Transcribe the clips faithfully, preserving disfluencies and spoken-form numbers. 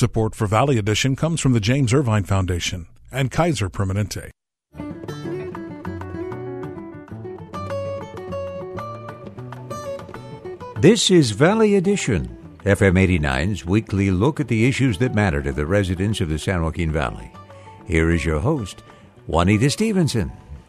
Support for Valley Edition comes from the James Irvine Foundation and Kaiser Permanente. This is Valley Edition, F M eighty-nine's weekly look at the issues that matter to the residents of the San Joaquin Valley. Here is your host, Juanita Stevenson.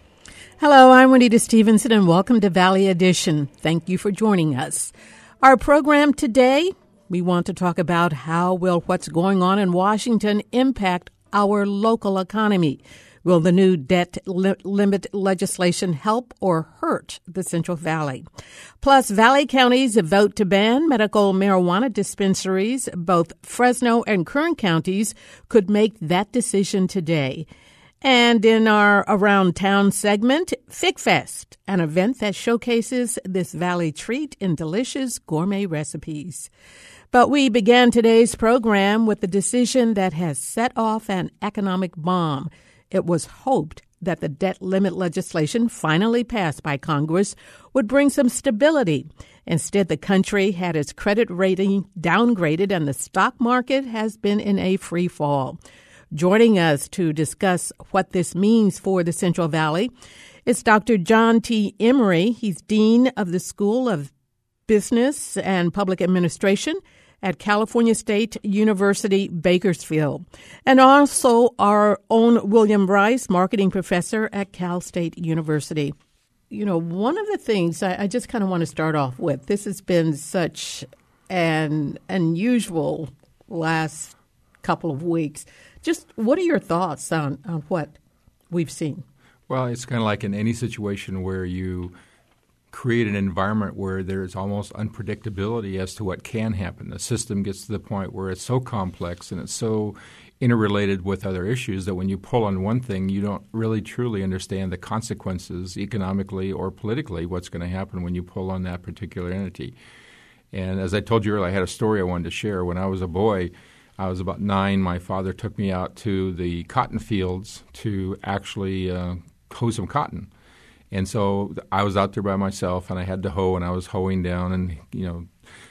Hello, I'm Juanita Stevenson, and welcome to Valley Edition. Thank you for joining us. Our program today, we want to talk about how will what's going on in Washington impact our local economy. Will the new debt li- limit legislation help or hurt the Central Valley? Plus, Valley counties vote to ban medical marijuana dispensaries. Both Fresno and Kern counties could make that decision today. And in our Around Town segment, Fig Fest, an event that showcases this valley treat in delicious gourmet recipes. But we began today's program with a decision that has set off an economic bomb. It was hoped that the debt limit legislation finally passed by Congress would bring some stability. Instead, the country had its credit rating downgraded and the stock market has been in a free fall. Joining us to discuss what this means for the Central Valley is Doctor John T. Emery. He's Dean of the School of Business and Public Administration at California State University, Bakersfield, and also our own William Rice, marketing professor at Cal State University. You know, one of the things I, I just kind of want to start off with, this has been such an unusual last couple of weeks. Just what are your thoughts on, on what we've seen? Well, it's kind of like in any situation where you create an environment where there's almost unpredictability as to what can happen. The system gets to the point where it's so complex and it's so interrelated with other issues that when you pull on one thing, you don't really truly understand the consequences economically or politically, what's going to happen when you pull on that particular entity. And as I told you earlier, I had a story I wanted to share. When I was a boy, I was about nine. My father took me out to the cotton fields to actually uh, hoe some cotton. And so I was out there by myself, and I had to hoe, and I was hoeing down, and, you know,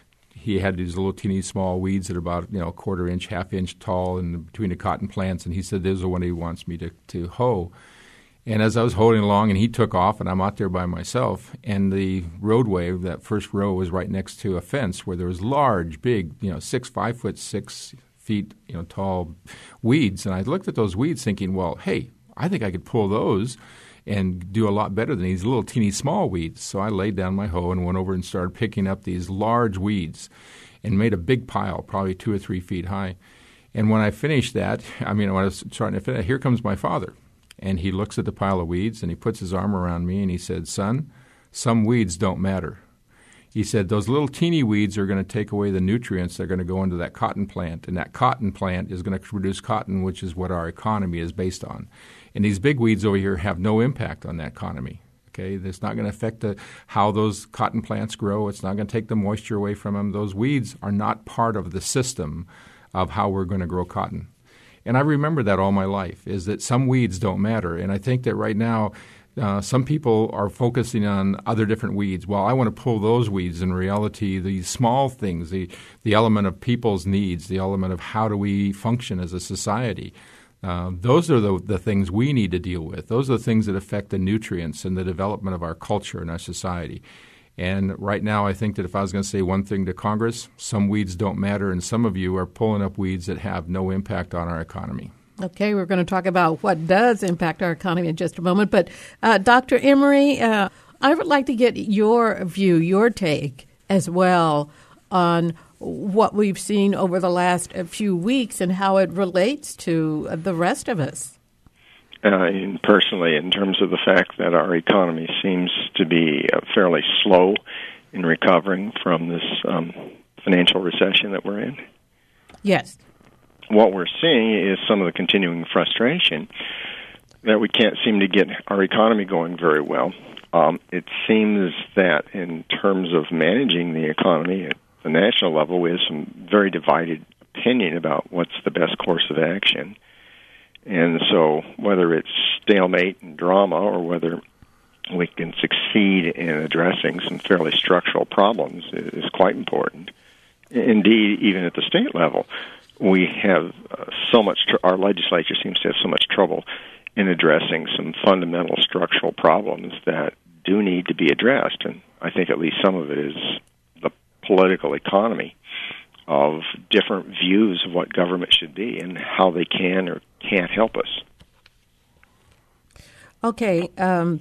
he had these little teeny small weeds that are about, you know, a quarter inch, half inch tall in the, between the cotton plants, and he said, "This is the one he wants me to, to hoe." And as I was holding along, and he took off, and I'm out there by myself, and the roadway, that first row, was right next to a fence where there was large, big, you know, six, five foot six feet, you know, tall weeds. And I looked at those weeds thinking, well, hey, I think I could pull those and do a lot better than these little teeny small weeds. So I laid down my hoe and went over and started picking up these large weeds and made a big pile, probably two or three feet high. And when I finished that, I mean, when I was starting to finish, here comes my father. And he looks at the pile of weeds and he puts his arm around me and he said, "Son, some weeds don't matter." He said, "Those little teeny weeds are going to take away the nutrients that are going to go into that cotton plant, and that cotton plant is going to produce cotton, which is what our economy is based on. And these big weeds over here have no impact on that economy. Okay, it's not going to affect the, how those cotton plants grow. It's not going to take the moisture away from them. Those weeds are not part of the system of how we're going to grow cotton." And I remember that all my life, is that some weeds don't matter. And I think that right now, Uh, some people are focusing on other different weeds. Well, I want to pull those weeds. In reality, these small things, the, the element of people's needs, the element of how do we function as a society, uh, those are the, the things we need to deal with. Those are the things that affect the nutrients and the development of our culture and our society. And right now, I think that if I was going to say one thing to Congress, some weeds don't matter, and some of you are pulling up weeds that have no impact on our economy. Okay, we're going to talk about what does impact our economy in just a moment. But uh, Doctor Emery, uh, I would like to get your view, your take as well on what we've seen over the last few weeks and how it relates to the rest of us. Uh, and personally, in terms of the fact that our economy seems to be uh, fairly slow in recovering from this um, financial recession that we're in. Yes. What we're seeing is some of the continuing frustration that we can't seem to get our economy going very well. Um, it seems that in terms of managing the economy at the national level, we have some very divided opinion about what's the best course of action. And so whether it's stalemate and drama or whether we can succeed in addressing some fairly structural problems is quite important. Indeed, even at the state level, we have uh, so much, tr- our legislature seems to have so much trouble in addressing some fundamental structural problems that do need to be addressed. And I think at least some of it is the political economy of different views of what government should be and how they can or can't help us. Okay. Um,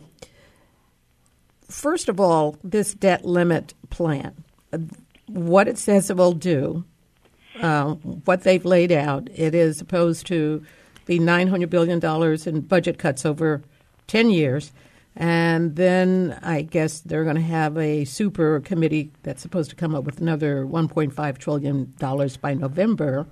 first of all, this debt limit plan, what it says it will do, uh, what they've laid out, it is supposed to be nine hundred billion dollars in budget cuts over ten years. And then I guess they're going to have a super committee that's supposed to come up with another one point five trillion dollars by November.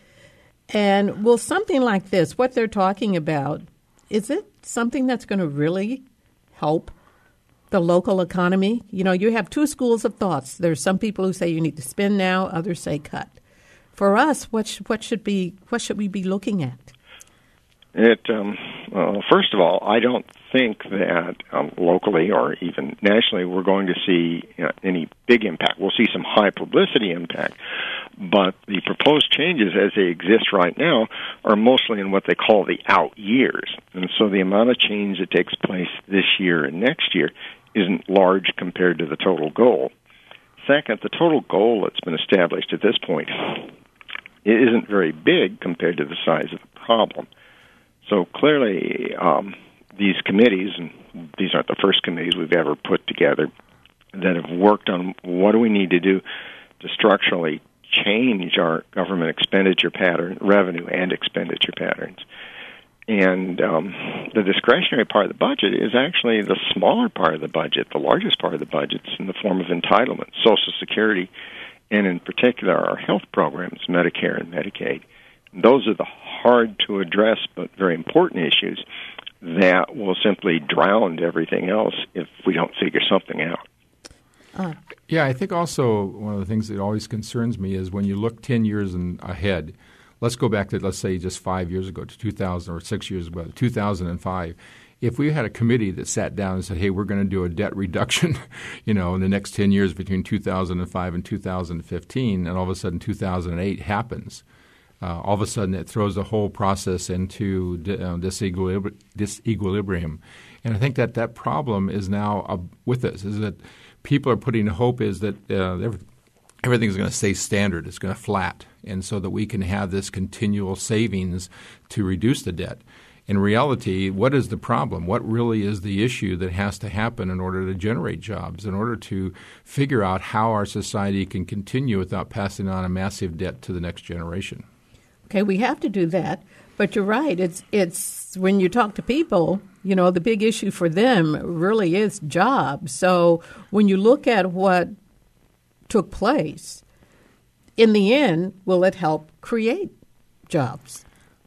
And will something like this, what they're talking about, is it something that's going to really help the local economy? You know, you have two schools of thoughts. There's some people who say you need to spend now, others say cut. For us, what sh- what should be what should we be looking at? It um, well, first of all, I don't think that um, locally or even nationally we're going to see you know, any big impact. We'll see some high publicity impact, but the proposed changes as they exist right now are mostly in what they call the out years. And so the amount of change that takes place this year and next year isn't large compared to the total goal. Second, the total goal that's been established at this point isn't very big compared to the size of the problem. So clearly, um, these committees, and these aren't the first committees we've ever put together, that have worked on what do we need to do to structurally change our government expenditure pattern, revenue and expenditure patterns. And um, the discretionary part of the budget is actually the smaller part of the budget. The largest part of the budget is in the form of entitlements, Social Security, and in particular our health programs, Medicare and Medicaid. Those are the hard-to-address but very important issues that will simply drown everything else if we don't figure something out. Uh. Yeah, I think also one of the things that always concerns me is when you look ten years in, ahead, let's go back to, let's say, just five years ago to two thousand or six years ago, two thousand five. If we had a committee that sat down and said, hey, we're going to do a debt reduction, you know, in the next ten years between two thousand five and two thousand fifteen, and all of a sudden two thousand eight happens, Uh, all of a sudden it throws the whole process into uh, disequilibri- disequilibrium. And I think that that problem is now uh, with us, is that people are putting hope is that uh, every, everything's going to stay standard. It's going to flat, and so that we can have this continual savings to reduce the debt. In reality, what is the problem? What really is the issue that has to happen in order to generate jobs, in order to figure out how our society can continue without passing on a massive debt to the next generation? Okay, we have to do that, but you're right. It's it's when you talk to people, you know, the big issue for them really is jobs. So when you look at what took place, in the end, will it help create jobs?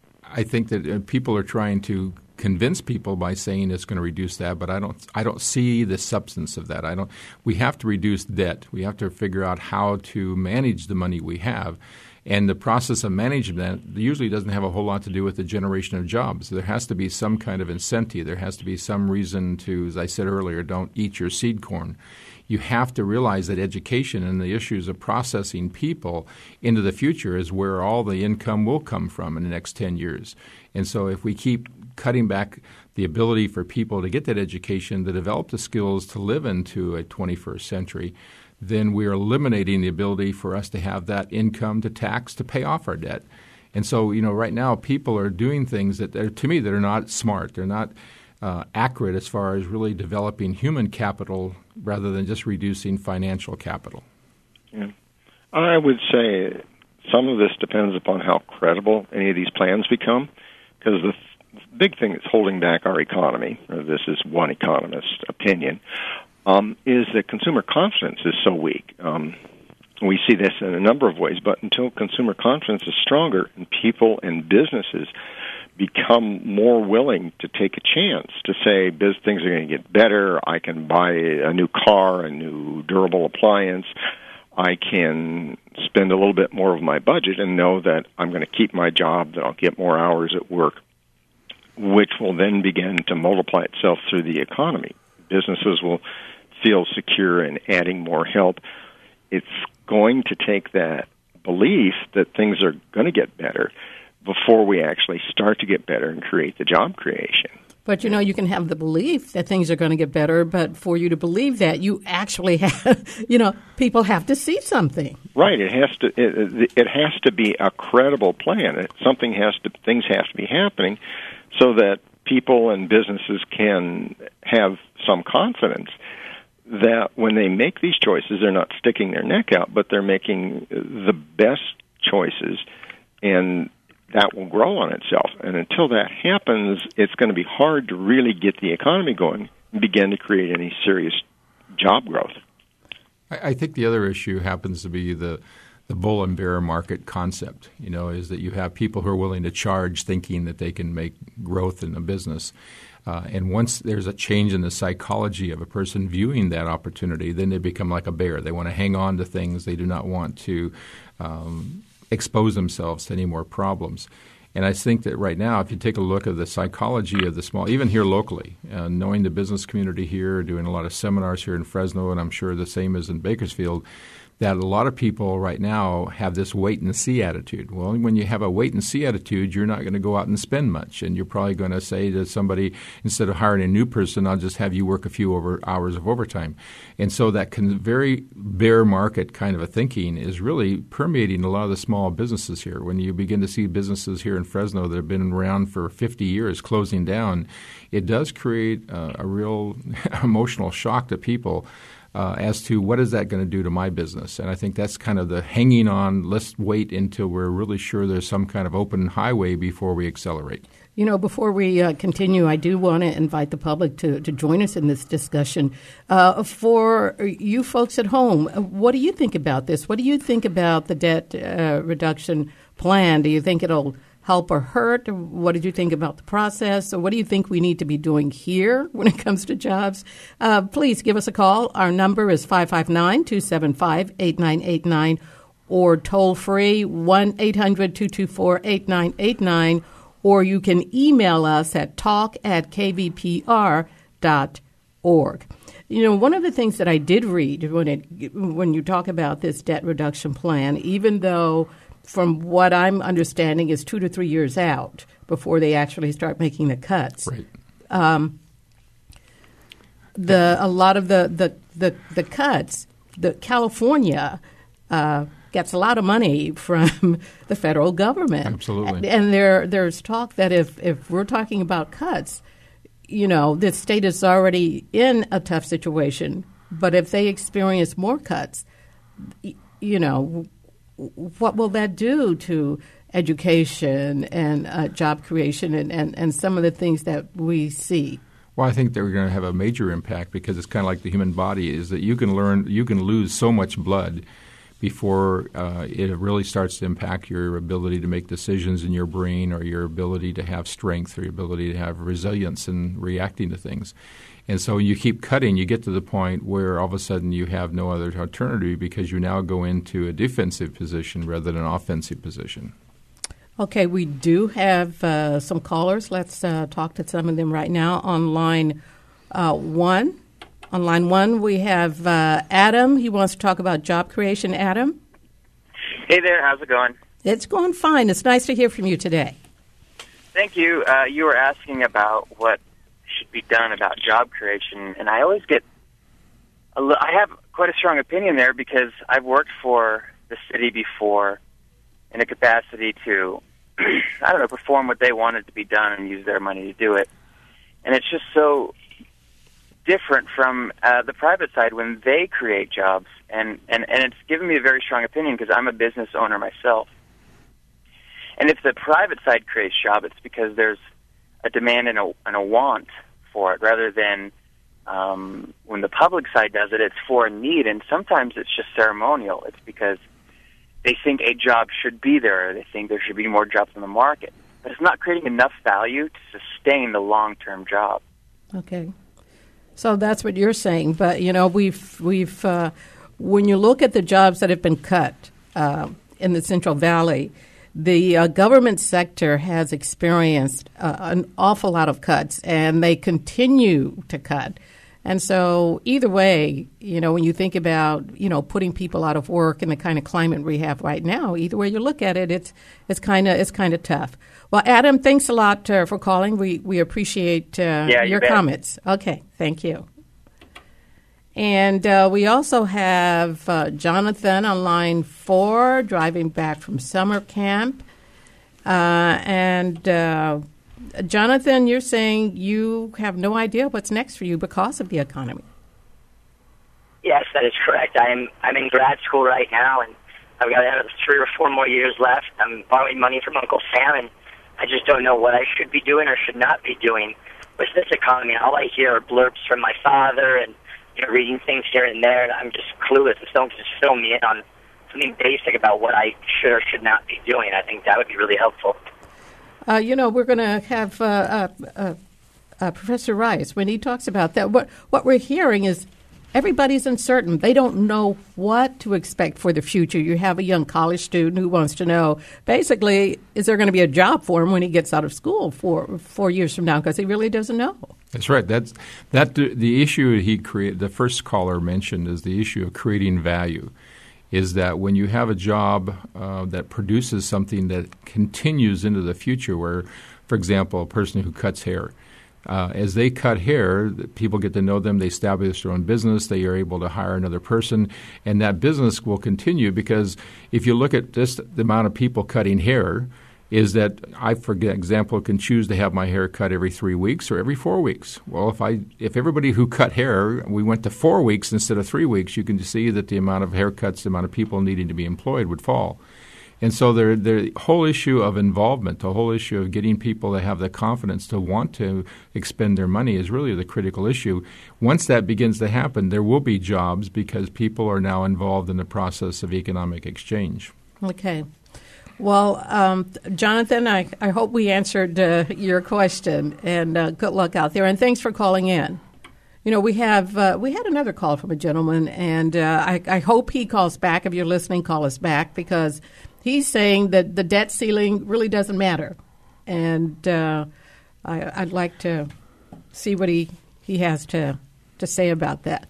I think that uh, people are trying to convince people by saying it's going to reduce that, but I don't. I don't see the substance of that. I don't. We have to reduce debt. We have to figure out how to manage the money we have. And the process of managing that usually doesn't have a whole lot to do with the generation of jobs. There has to be some kind of incentive. There has to be some reason to, as I said earlier, don't eat your seed corn. You have to realize that education and the issues of processing people into the future is where all the income will come from in the next ten years. And so if we keep cutting back the ability for people to get that education, to develop the skills to live into a twenty-first century, then we are eliminating the ability for us to have that income to tax to pay off our debt. And so, you know, right now people are doing things that, are, to me, that are not smart. They're not uh, accurate as far as really developing human capital rather than just reducing financial capital. Yeah. I would say some of this depends upon how credible any of these plans become, because the th- big thing that's holding back our economy, or this is one economist's opinion, Um, is that consumer confidence is so weak. Um, we see this in a number of ways, but until consumer confidence is stronger and people and businesses become more willing to take a chance to say biz- things are going to get better, I can buy a new car, a new durable appliance, I can spend a little bit more of my budget and know that I'm going to keep my job, that I'll get more hours at work, which will then begin to multiply itself through the economy. Businesses will feel secure in adding more help. It's going to take that belief that things are going to get better before we actually start to get better and create the job creation. But, you know, you can have the belief that things are going to get better, but for you to believe that, you actually have, you know, people have to see something. Right. It has to it, it has to be a credible plan. It, something has to things have to be happening so that people and businesses can have some confidence that when they make these choices, they're not sticking their neck out, but they're making the best choices, and that will grow on itself. And until that happens, it's going to be hard to really get the economy going and begin to create any serious job growth. I, I think the other issue happens to be the the bull and bear market concept, you know, is that you have people who are willing to charge thinking that they can make growth in a business. Uh, and once there's a change in the psychology of a person viewing that opportunity, then they become like a bear. They want to hang on to things. They do not want to um, expose themselves to any more problems. And I think that right now, if you take a look at the psychology of the small, even here locally, uh, knowing the business community here, doing a lot of seminars here in Fresno, and I'm sure the same is in Bakersfield, that a lot of people right now have this wait-and-see attitude. Well, when you have a wait-and-see attitude, you're not going to go out and spend much, and you're probably going to say to somebody, instead of hiring a new person, I'll just have you work a few over hours of overtime. And so that can, very bear market kind of a thinking is really permeating a lot of the small businesses here. When you begin to see businesses here in Fresno that have been around for fifty years closing down, it does create uh, a real emotional shock to people. Uh, as to what is that going to do to my business. And I think that's kind of the hanging on, let's wait until we're really sure there's some kind of open highway before we accelerate. You know, before we uh, continue, I do want to invite the public to, to join us in this discussion. Uh, for you folks at home, what do you think about this? What do you think about the debt uh, reduction plan? Do you think it'll help or hurt? What did you think about the process? Or what do you think we need to be doing here when it comes to jobs? Uh, please give us a call. Our number is five five nine, two seven five, eight nine eight nine or toll free one eight hundred, two two four, eight nine eight nine, or you can email us at talk at k v p r dot org. You know, one of the things that I did read when it when you talk about this debt reduction plan, even though from what I'm understanding is two to three years out before they actually start making the cuts. Right. Um, the a lot of the the, the, the cuts, the California uh, gets a lot of money from the federal government. Absolutely. And there there's talk that if, if we're talking about cuts, you know, the state is already in a tough situation. But if they experience more cuts, you know, what will that do to education and uh, job creation and, and, and some of the things that we see? Well, I think they're going to have a major impact because it's kind of like the human body is that you can learn, you can lose so much blood before uh, it really starts to impact your ability to make decisions in your brain or your ability to have strength or your ability to have resilience in reacting to things. And so you keep cutting, you get to the point where all of a sudden you have no other alternative because you now go into a defensive position rather than an offensive position. Okay, we do have uh, some callers. Let's uh, talk to some of them right now on line uh, one. On line one, we have uh, Adam. He wants to talk about job creation. Adam? Hey there. How's it going? It's going fine. It's nice to hear from you today. Thank you. Uh, you were asking about what should be done about job creation, and I always get a li- I have quite a strong opinion there because I've worked for the city before in a capacity to, I don't know, perform what they wanted to be done and use their money to do it. And it's just so different from uh, the private side when they create jobs, and, and, and it's given me a very strong opinion because I'm a business owner myself. And if the private side creates jobs, it's because there's a demand and a, and a want for it, rather than um, when the public side does it, it's for a need, and sometimes it's just ceremonial. It's because they think a job should be there, or they think there should be more jobs in the market. But it's not creating enough value to sustain the long-term job. Okay. So that's what you're saying. But, you know, we've, we've uh, when you look at the jobs that have been cut uh, in the Central Valley, the uh, government sector has experienced uh, an awful lot of cuts, and they continue to cut. And so either way, you know, when you think about, you know, putting people out of work in the kind of climate we have right now, either way you look at it, it's it's kind of it's kind of tough. Well, Adam, thanks a lot uh, for calling. We we appreciate uh, yeah, your you comments. Okay, thank you. And uh, we also have uh, Jonathan on line four, driving back from summer camp. Uh, and uh, Jonathan, you're saying you have no idea what's next for you because of the economy. Yes, that is correct. I'm I'm in grad school right now, and I've got uh, three or four more years left. I'm borrowing money from Uncle Sam, and I just don't know what I should be doing or should not be doing with this economy. All I hear are blurbs from my father and, you know, reading things here and there, and I'm just clueless. If someone could just fill me in on something basic about what I should or should not be doing, I think that would be really helpful. Uh, you know, we're going to have uh, uh, uh, uh, Professor Rice, when he talks about that, what, what we're hearing is everybody's uncertain. They don't know what to expect for the future. You have a young college student who wants to know, basically, is there going to be a job for him when he gets out of school four, four years from now? Because he really doesn't know. That's right. That's that. The issue he created, the first caller mentioned, is the issue of creating value. Is that when you have a job uh, that produces something that continues into the future, where, for example, a person who cuts hair, uh, as they cut hair, people get to know them, they establish their own business, they are able to hire another person, and that business will continue because if you look at just the amount of people cutting hair, is that I, for example, can choose to have my hair cut every three weeks or every four weeks. Well, if I if everybody who cut hair, we went to four weeks instead of three weeks, you can see that the amount of haircuts, the amount of people needing to be employed would fall. And so there, the whole issue of involvement, the whole issue of getting people to have the confidence to want to expend their money is really the critical issue. Once that begins to happen, there will be jobs because people are now involved in the process of economic exchange. Okay. Well, um, Jonathan, I, I hope we answered uh, your question, and uh, good luck out there. And thanks for calling in. You know, we have uh, we had another call from a gentleman, and uh, I, I hope he calls back. If you're listening, call us back, because he's saying that the debt ceiling really doesn't matter. And uh, I, I'd like to see what he, he has to, to say about that.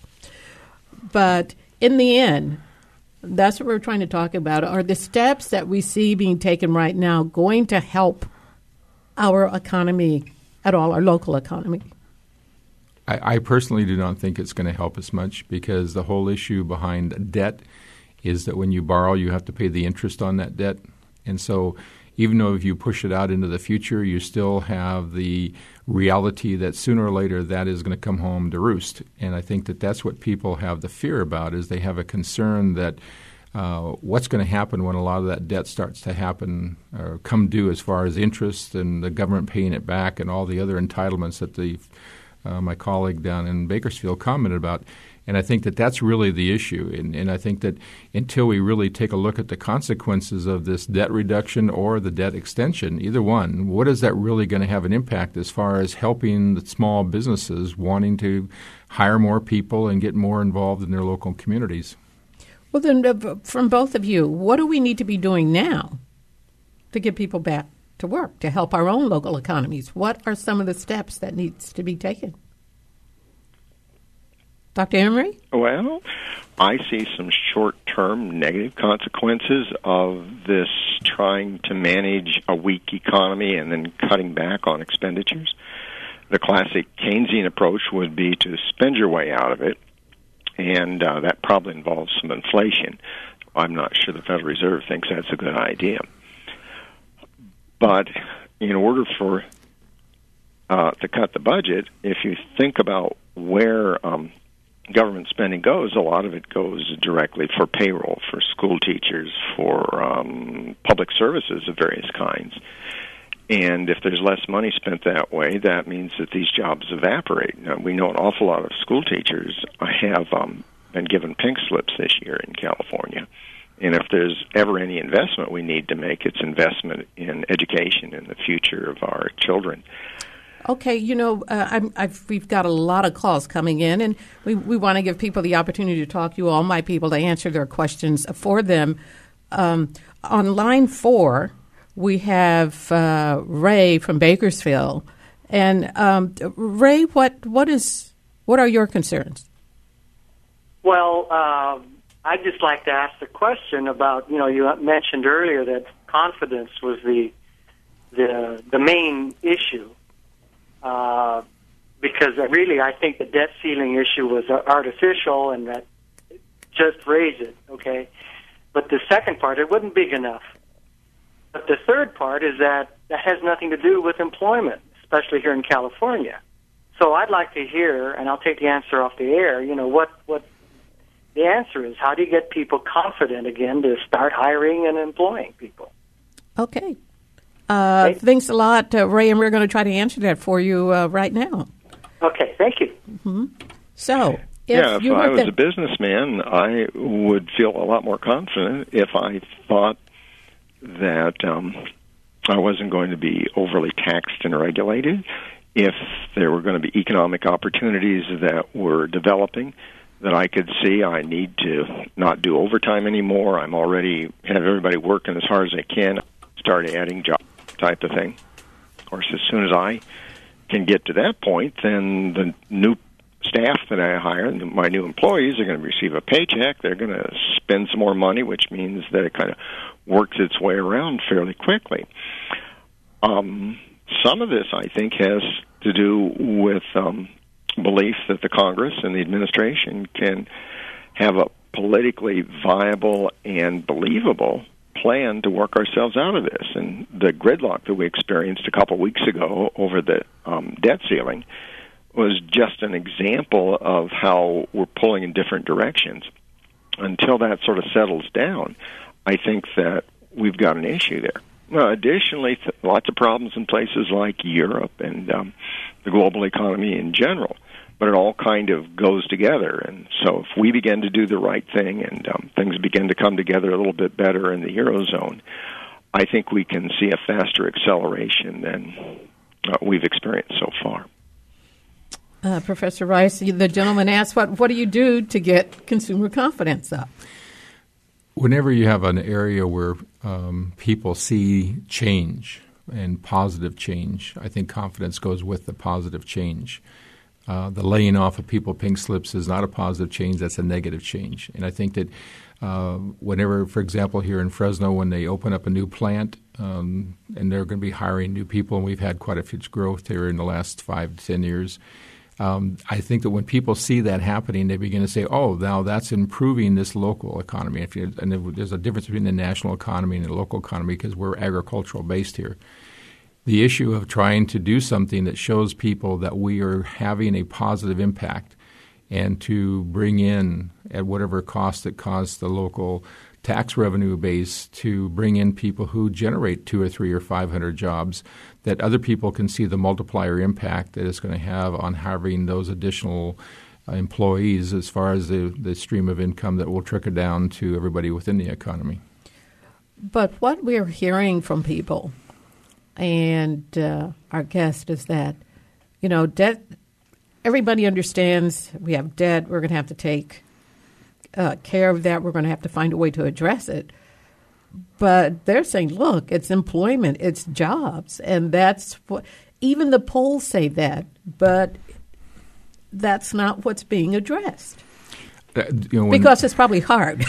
But in the end, that's what we're trying to talk about. Are the steps that we see being taken right now going to help our economy at all, our local economy? I, I personally do not think it's going to help us much because the whole issue behind debt is that when you borrow, you have to pay the interest on that debt. And so even though if you push it out into the future, you still have the reality that sooner or later that is going to come home to roost. And I think that that's what people have the fear about, is they have a concern that uh, what's going to happen when a lot of that debt starts to happen or come due as far as interest and the government paying it back and all the other entitlements that the uh, my colleague down in Bakersfield commented about. And I think that that's really the issue. And, and I think that until we really take a look at the consequences of this debt reduction or the debt extension, either one, what is that really going to have an impact as far as helping the small businesses wanting to hire more people and get more involved in their local communities? Well, then, uh, from both of you, what do we need to be doing now to get people back to work, to help our own local economies? What are some of the steps that needs to be taken? Doctor Emery? Well, I see some short-term negative consequences of this trying to manage a weak economy and then cutting back on expenditures. The classic Keynesian approach would be to spend your way out of it, and uh, that probably involves some inflation. I'm not sure the Federal Reserve thinks that's a good idea. But in order for uh, to cut the budget, if you think about where um, government spending goes, a lot of it goes directly for payroll, for school teachers, for um, public services of various kinds. And if there's less money spent that way, that means that these jobs evaporate. Now, we know an awful lot of school teachers have um, been given pink slips this year in California. And if there's ever any investment we need to make, it's investment in education and the future of our children. Okay, you know, uh, I'm, I've, we've got a lot of calls coming in, and we, we want to give people the opportunity to talk. You all might be able to answer their questions for them. Um, on line four, we have uh, Ray from Bakersfield. And um, Ray, what what is What are your concerns? Well, uh, I'd just like to ask the question about, you know, you mentioned earlier that confidence was the the, the main issue. Uh, because really I think the debt ceiling issue was artificial and that just raised it, okay? But the second part, it wasn't big enough. But the third part is that that has nothing to do with employment, especially here in California. So I'd like to hear, and I'll take the answer off the air, you know, what, what the answer is. How do you get people confident again to start hiring and employing people? Okay. Uh, Right. Thanks a lot, uh, Ray, and we're going to try to answer that for you uh, right now. Okay, thank you. Mm-hmm. So, if yeah, if you I looked was at, a businessman, I would feel a lot more confident if I thought that um, I wasn't going to be overly taxed and regulated, if there were going to be economic opportunities that were developing that I could see. I need to not do overtime anymore. I'm already have everybody working as hard as they can. Start adding jobs, type of thing. Of course, as soon as I can get to that point, then the new staff that I hire, my new employees, are going to receive a paycheck. They're going to spend some more money, which means that it kind of works its way around fairly quickly. Um, some of this, I think, has to do with um, belief that the Congress and the administration can have a politically viable and believable plan to work ourselves out of this. And the gridlock that we experienced a couple weeks ago over the um, debt ceiling was just an example of how we're pulling in different directions. Until that sort of settles down, I think that we've got an issue there. Well, additionally, th- lots of problems in places like Europe and um, the global economy in general. But it all kind of goes together. And so if we begin to do the right thing and um, things begin to come together a little bit better in the Eurozone, I think we can see a faster acceleration than uh, we've experienced so far. uh, Professor Rice, the gentleman asked, what, what do you do to get consumer confidence up? Whenever you have an area where um, people see change and positive change, I think confidence goes with the positive change. Uh, the laying off of people pink slips is not a positive change. That's a negative change. And I think that uh, whenever, for example, here in Fresno, when they open up a new plant um, and they're going to be hiring new people, and we've had quite a huge growth here in the last five to ten years, um, I think that when people see that happening, they begin to say, oh, now that's improving this local economy. If you, and there's a difference between the national economy and the local economy because we're agricultural based here. The issue of trying to do something that shows people that we are having a positive impact and to bring in, at whatever cost it costs the local tax revenue base, to bring in people who generate two or three or five hundred jobs, that other people can see the multiplier impact that it's going to have on having those additional uh, employees as far as the, the stream of income that will trickle down to everybody within the economy. But what we're hearing from people and uh, our guest is that, you know, debt, everybody understands we have debt. We're going to have to take uh, care of that. We're going to have to find a way to address it. But they're saying, look, it's employment, it's jobs. And that's what, even the polls say that, but that's not what's being addressed. Uh, you know, when, because it's probably hard.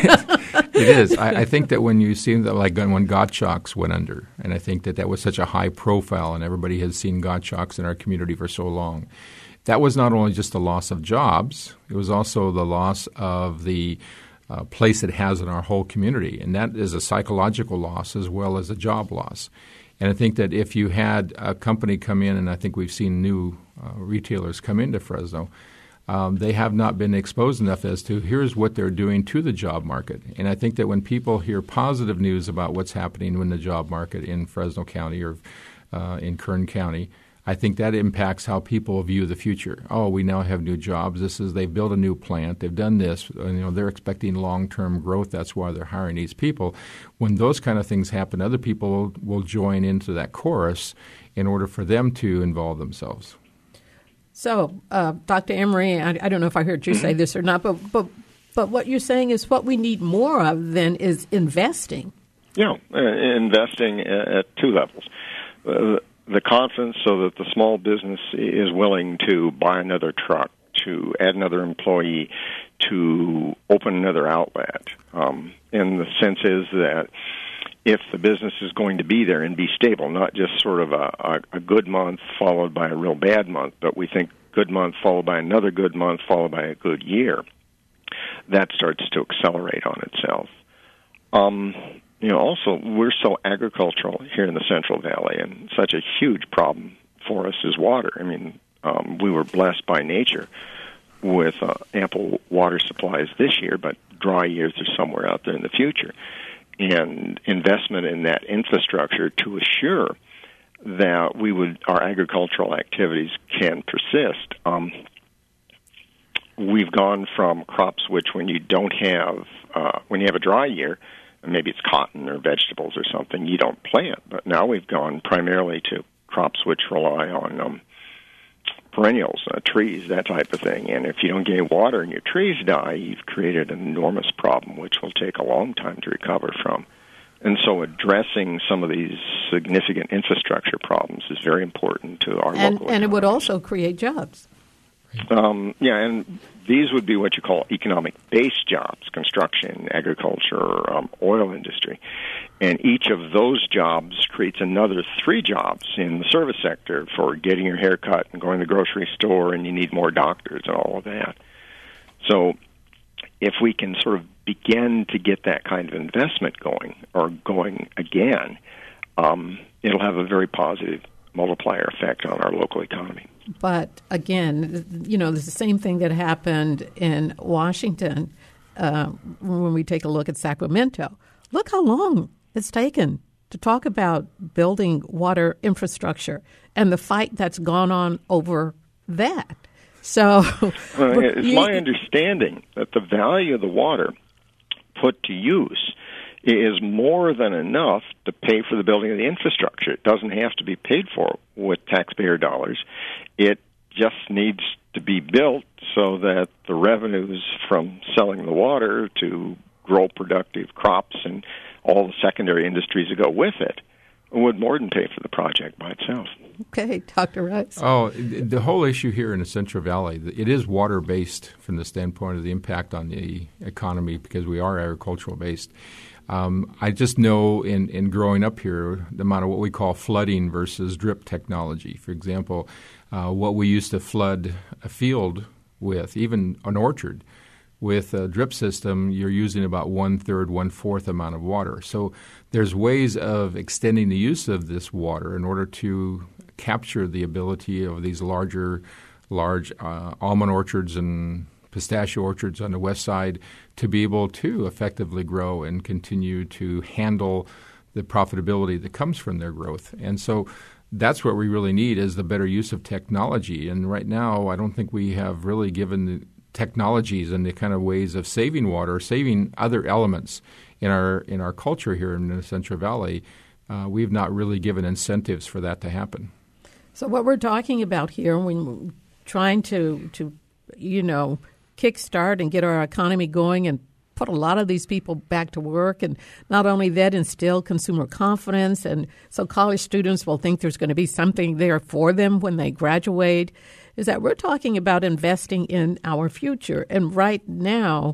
It is. I, I think that when you see that, like when Gottschalks went under, and I think that that was such a high profile, and everybody has seen Gottschalks in our community for so long, that was not only just the loss of jobs, it was also the loss of the uh, place it has in our whole community, and that is a psychological loss as well as a job loss. And I think that if you had a company come in, and I think we've seen new uh, retailers come into Fresno, Um, they have not been exposed enough as to here's what they're doing to the job market. And I think that when people hear positive news about what's happening in the job market in Fresno County or uh, in Kern County, I think that impacts how people view the future. Oh, we now have new jobs. This is they've built a new plant. They've done this. And, you know, they're expecting long-term growth. That's why they're hiring these people. When those kind of things happen, other people will join into that chorus in order for them to involve themselves. So, uh, Doctor Emery, I, I don't know if I heard you say this or not, but, but but what you're saying is what we need more of then is investing. Yeah, uh, investing at two levels. Uh, the confidence so that the small business is willing to buy another truck, to add another employee, to open another outlet. Um, and the sense is that if the business is going to be there and be stable, not just sort of a, a, a good month followed by a real bad month, but we think good month followed by another good month followed by a good year, that starts to accelerate on itself. Um, you know, also, we're so agricultural here in the Central Valley, and such a huge problem for us is water. I mean, um, we were blessed by nature with uh, ample water supplies this year, but dry years are somewhere out there in the future. And investment in that infrastructure to assure that we would our agricultural activities can persist. Um, we've gone from crops which, when you don't have uh, when you have a dry year, maybe it's cotton or vegetables or something, you don't plant. But now we've gone primarily to crops which rely on um, perennials, uh, trees, that type of thing. And if you don't get water and your trees die, you've created an enormous problem, which will take a long time to recover from. And so addressing some of these significant infrastructure problems is very important to our and, local And it would economies. also create jobs. Um, yeah, and these would be what you call economic-based jobs, construction, agriculture, um, oil industry. And each of those jobs creates another three jobs in the service sector for getting your hair cut and going to the grocery store, and you need more doctors and all of that. So if we can sort of begin to get that kind of investment going, or going again, um, it'll have a very positive multiplier effect on our local economy. But again, you know, it's the same thing that happened in Washington uh, when we take a look at Sacramento. Look how long it's taken to talk about building water infrastructure and the fight that's gone on over that. So well, it's you, my understanding that the value of the water put to use is more than enough to pay for the building of the infrastructure. It doesn't have to be paid for with taxpayer dollars. It just needs to be built so that the revenues from selling the water to grow productive crops and all the secondary industries that go with it would more than pay for the project by itself. Okay, Doctor Rice. Oh, the whole issue here in the Central Valley, it is water-based from the standpoint of the impact on the economy because we are agricultural-based. Um, I just know in, in growing up here the amount of what we call flooding versus drip technology. For example, uh, what we used to flood a field with, even an orchard, with a drip system, you're using about one-third, one-fourth amount of water. So there's ways of extending the use of this water in order to capture the ability of these larger, large uh, almond orchards and pistachio orchards on the west side to be able to effectively grow and continue to handle the profitability that comes from their growth. And so that's what we really need is the better use of technology. And right now I don't think we have really given the technologies and the kind of ways of saving water, saving other elements in our in our culture here in the Central Valley. Uh, we've not really given incentives for that to happen. So what we're talking about here, when we're trying to, to you know, kickstart and get our economy going and put a lot of these people back to work, and not only that, instill consumer confidence, and so college students will think there's going to be something there for them when they graduate, is that we're talking about investing in our future. And right now,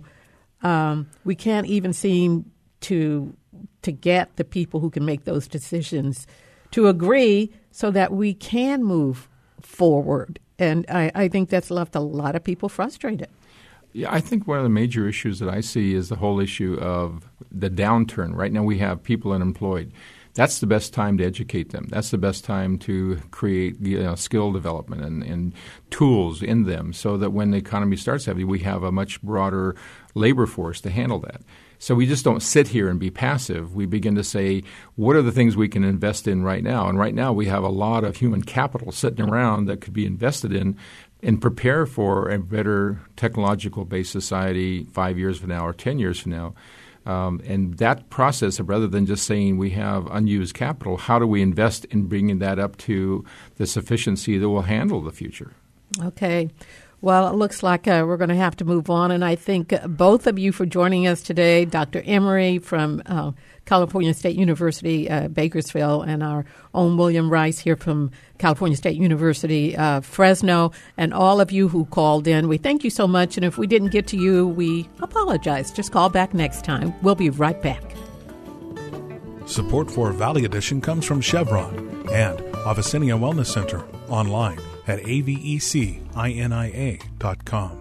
um, we can't even seem to to get the people who can make those decisions to agree so that we can move forward. And I, I think that's left a lot of people frustrated. Yeah, I think one of the major issues that I see is the whole issue of the downturn. Right now we have people unemployed. That's the best time to educate them. That's the best time to create you know, skill development and, and tools in them so that when the economy starts heavy, we have a much broader labor force to handle that. So we just don't sit here and be passive. We begin to say, what are the things we can invest in right now? And right now we have a lot of human capital sitting around that could be invested in and prepare for a better technological-based society five years from now or ten years from now. Um, and that process, rather than just saying we have unused capital, how do we invest in bringing that up to the sufficiency that will handle the future? Okay. Well, it looks like uh, we're going to have to move on, and I thank both of you for joining us today, Doctor Emery from uh, California State University, uh, Bakersfield, and our own William Rice here from California State University, uh, Fresno, and all of you who called in. We thank you so much, and if we didn't get to you, we apologize. Just call back next time. We'll be right back. Support for Valley Edition comes from Chevron and Avicennia Wellness Center online at A V E C I N I A dot com.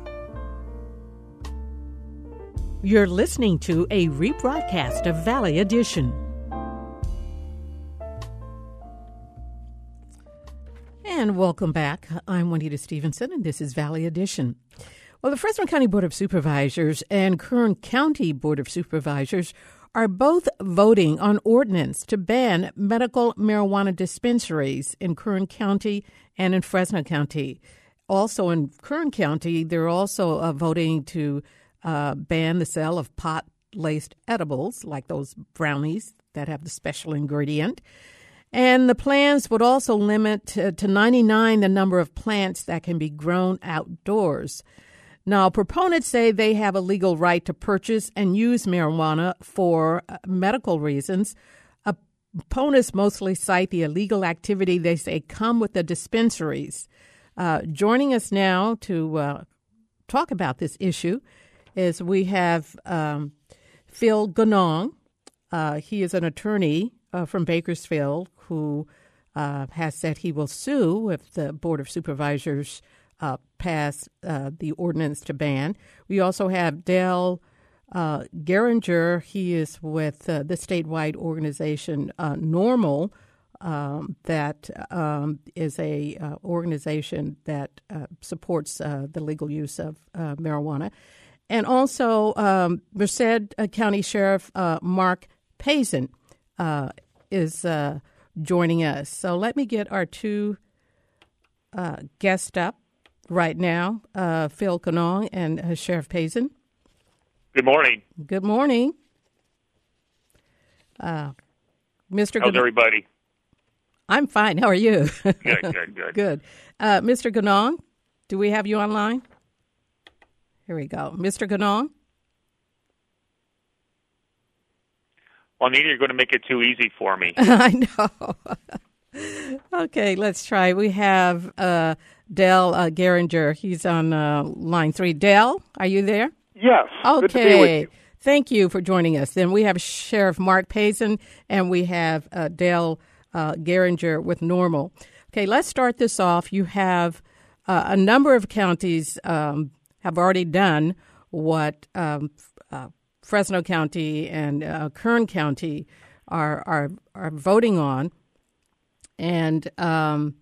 You're listening to a rebroadcast of Valley Edition. And welcome back. I'm Juanita Stevenson, and this is Valley Edition. Well, the Fresno County Board of Supervisors and Kern County Board of Supervisors are both voting on ordinance to ban medical marijuana dispensaries in Kern County and in Fresno County. Also in Kern County, they're also uh, voting to uh, ban the sale of pot-laced edibles, like those brownies that have the special ingredient. And the plans would also limit uh, to ninety-nine the number of plants that can be grown outdoors. Now, proponents say they have a legal right to purchase and use marijuana for uh, medical reasons. Opponents mostly cite the illegal activity they say come with the dispensaries. Uh, joining us now to uh, talk about this issue is we have um, Phil Gonong. Uh, he is an attorney uh, from Bakersfield who uh, has said he will sue if the Board of Supervisors uh, pass uh, the ordinance to ban. We also have Dale uh, Geringer. He is with uh, the statewide organization uh, NORML, um, that um, is a uh, organization that uh, supports uh, the legal use of uh, marijuana. And also um, Merced County Sheriff uh, Mark Pazin uh, is uh, joining us. So let me get our two uh, guests up right now, uh, Phil Gonong and uh, Sheriff Pazin. Good morning. Good morning. Uh, Mister How's Gon- everybody? I'm fine. How are you? Good, good, good. Good. Uh, Mister Gonong, do we have you online? Here we go. Mister Gonong? Juanita, you're going to make it too easy for me. I know. Okay, let's try. We have uh, Dale uh, Geringer. He's on uh, line three. Dale, are you there? Yes. Okay. Good to be with you. Thank you for joining us. Then we have Sheriff Mark Pazin, and we have uh, Dale uh, Geringer with NORML. Okay, let's start this off. You have uh, a number of counties um, have already done what um, uh, Fresno County and uh, Kern County are are are voting on, and um,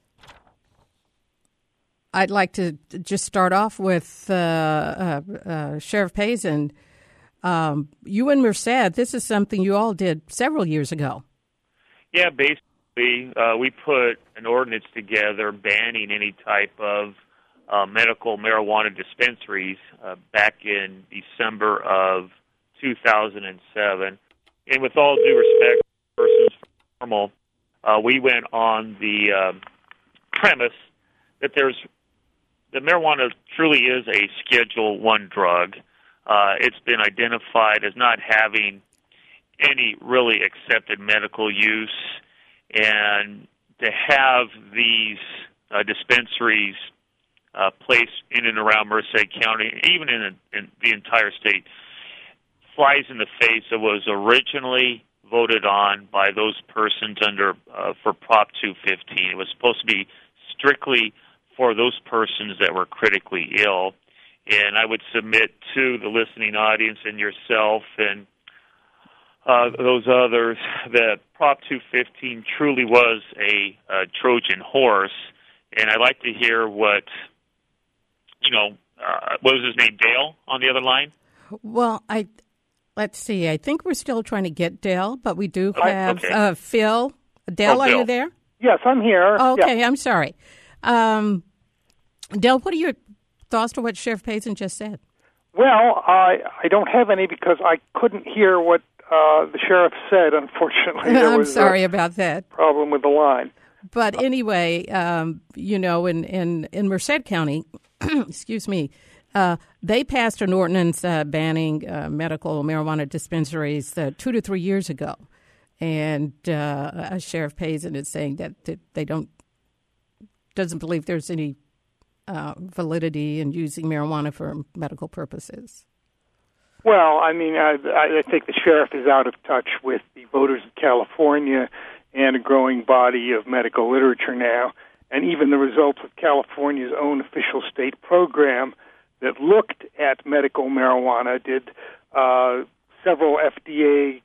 I'd like to just start off with uh, uh, uh, Sheriff Pazin. Um, you and Merced, this is something you all did several years ago. Yeah, basically, uh, we put an ordinance together banning any type of uh, medical marijuana dispensaries uh, back in December of two thousand seven. And with all due respect, persons from NORML, uh, we went on the um, premise that there's that marijuana truly is a Schedule One drug. Uh, it's been identified as not having any really accepted medical use, and to have these uh, dispensaries uh, placed in and around Merced County, even in, a, in the entire state, flies in the face of what was originally voted on by those persons under uh, for Prop two fifteen. It was supposed to be strictly for those persons that were critically ill. And I would submit to the listening audience and yourself and uh, those others that Prop two fifteen truly was a, a Trojan horse. And I'd like to hear what, you know, uh, what was his name, Dale, on the other line? Well, I let's see. I think we're still trying to get Dale, but we do Oh, have okay. uh, Phil. Dale, Oh, are Bill. you there? Yes, I'm here. Okay, Yeah. I'm sorry. Um, Dale, what are your thoughts to what Sheriff Pazin just said? Well, I I don't have any because I couldn't hear what uh, the sheriff said, unfortunately. There I'm was sorry a about that. problem with the line. But anyway, um, you know, in, in, in Merced County, excuse me, uh, they passed an ordinance uh, banning uh, medical marijuana dispensaries uh, two to three years ago. And uh, Sheriff Payson is saying that, that they don't doesn't believe there's any uh, validity in using marijuana for medical purposes. Well, I mean, I, I think the sheriff is out of touch with the voters of California and a growing body of medical literature now, and even the results of California's own official state program that looked at medical marijuana did uh, several F D A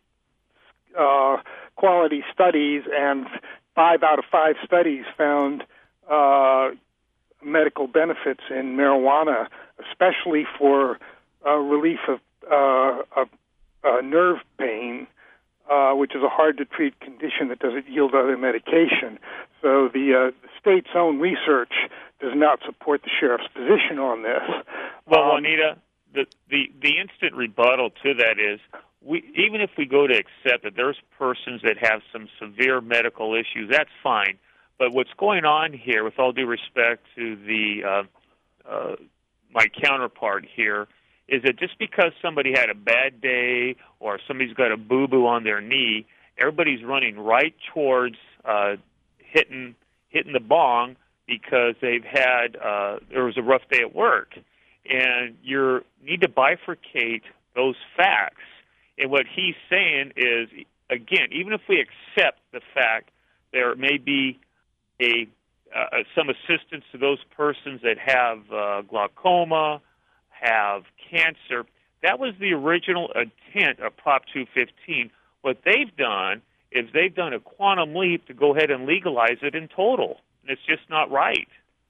Uh, quality studies, and five out of five studies found uh, medical benefits in marijuana, especially for uh, relief of, uh, of uh, nerve pain, uh, which is a hard-to-treat condition that doesn't yield other medication. So the, uh, the state's own research does not support the sheriff's position on this. Well, um, Juanita, the, the, the instant rebuttal to that is, We, even if we go to accept that there's persons that have some severe medical issues, that's fine. But what's going on here, with all due respect to the uh, uh, my counterpart here, is that just because somebody had a bad day or somebody's got a boo-boo on their knee, everybody's running right towards uh, hitting hitting the bong because they've had uh, there was a rough day at work, and you need to bifurcate those facts. And what he's saying is, again, even if we accept the fact there may be a uh, some assistance to those persons that have uh, glaucoma, have cancer, that was the original intent of Prop two fifteen. What they've done is they've done a quantum leap to go ahead and legalize it in total. And it's just not right.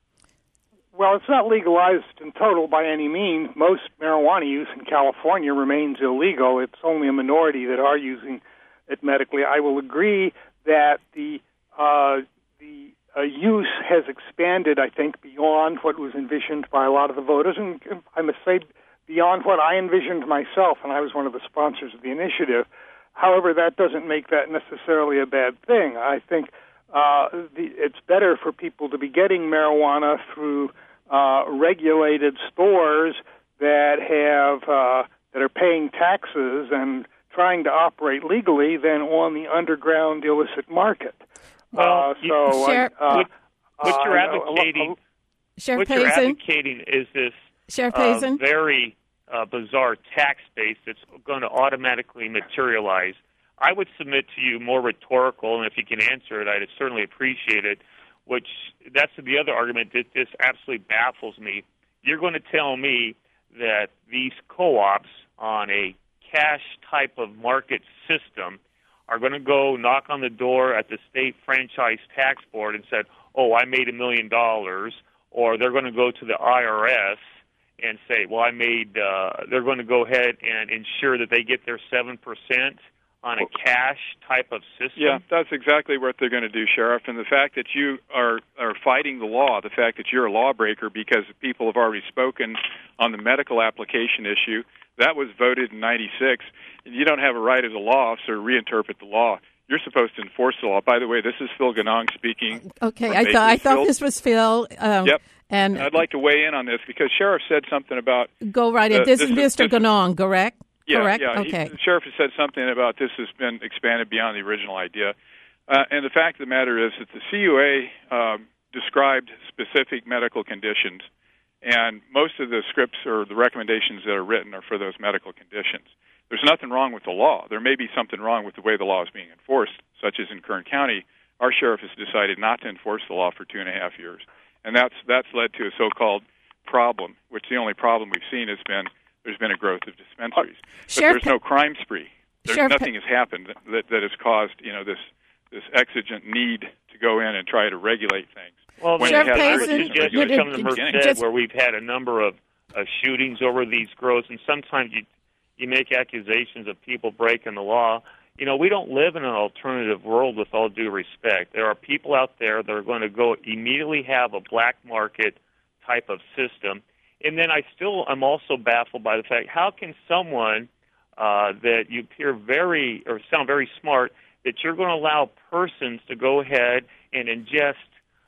Well, it's not legalized in total by any means. Most marijuana use in California remains illegal. It's only a minority that are using it medically. I will agree that the uh, the uh, use has expanded, I think, beyond what was envisioned by a lot of the voters, and I must say beyond what I envisioned myself, and I was one of the sponsors of the initiative. However, that doesn't make that necessarily a bad thing. I think uh, the, it's better for people to be getting marijuana through Uh, regulated stores that have uh, that are paying taxes and trying to operate legally than on the underground illicit market. Well, uh, so Sheriff, I, uh, what, what you're uh, advocating, Sheriff what you're Payson, advocating is this Sheriff uh, Payson, very uh, bizarre tax base that's going to automatically materialize. I would submit to you more rhetorical, and if you can answer it, I'd certainly appreciate it. Which that's the other argument that this absolutely baffles me. You're going to tell me that these co-ops on a cash type of market system are going to go knock on the door at the state franchise tax board and said, oh, I made a million dollars, or they're going to go to the I R S and say, well, I made, uh, they're going to go ahead and ensure that they get their seven percent on a cash type of system? Yeah, that's exactly what they're going to do, Sheriff. And the fact that you are, are fighting the law, the fact that you're a lawbreaker because people have already spoken on the medical application issue, that was voted in ninety-six. And you don't have a right as a law officer to reinterpret the law. You're supposed to enforce the law. By the way, this is Phil Ganong speaking. Okay, I thought I thought this was Phil. Um, yep. And I'd like to weigh in on this because Sheriff said something about... Go right in. Uh, this, this is Mister this Ganong, correct? Yeah, correct? yeah. Okay. He, the sheriff has said something about this has been expanded beyond the original idea. Uh, and the fact of the matter is that the C U A um, described specific medical conditions, and most of the scripts or the recommendations that are written are for those medical conditions. There's nothing wrong with the law. There may be something wrong with the way the law is being enforced, such as in Kern County. Our sheriff has decided not to enforce the law for two and a half years. And that's that's led to a so-called problem, which the only problem we've seen has been there's been a growth of dispensaries. Uh, but Sheriff there's no crime spree. There's Sheriff nothing has happened that, that, that has caused, you know, this this exigent need to go in and try to regulate things. Well, when Sheriff they had Payson, urgent you- regulation you- come to from the Merced, beginning. where we've had a number of uh, shootings over these grows, and sometimes you you make accusations of people breaking the law. You know, we don't live in an alternative world, with all due respect. There are people out there that are going to go immediately have a black market type of system. And then I still am also baffled by the fact, how can someone uh, that you appear very, or sound very smart, that you're going to allow persons to go ahead and ingest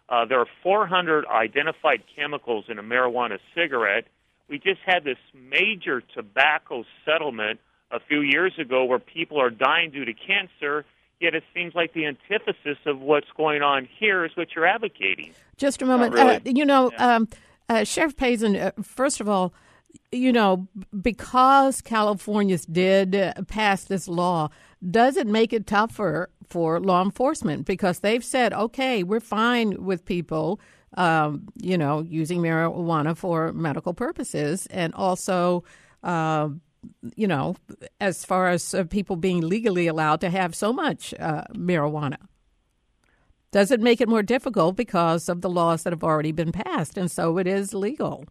Uh, there are four hundred identified chemicals in a marijuana cigarette. We just had this major tobacco settlement a few years ago where people are dying due to cancer, yet it seems like the antithesis of what's going on here is what you're advocating. Just a moment. Really. Uh, you know, Yeah. um, uh, Sheriff Payson, uh, first of all, you know, because California's did uh, pass this law, does it make it tougher for law enforcement? Because they've said, okay, we're fine with people, um, you know, using marijuana for medical purposes, and also, uh, you know, as far as uh, people being legally allowed to have so much uh, marijuana. Does it make it more difficult because of the laws that have already been passed, and so it is legal?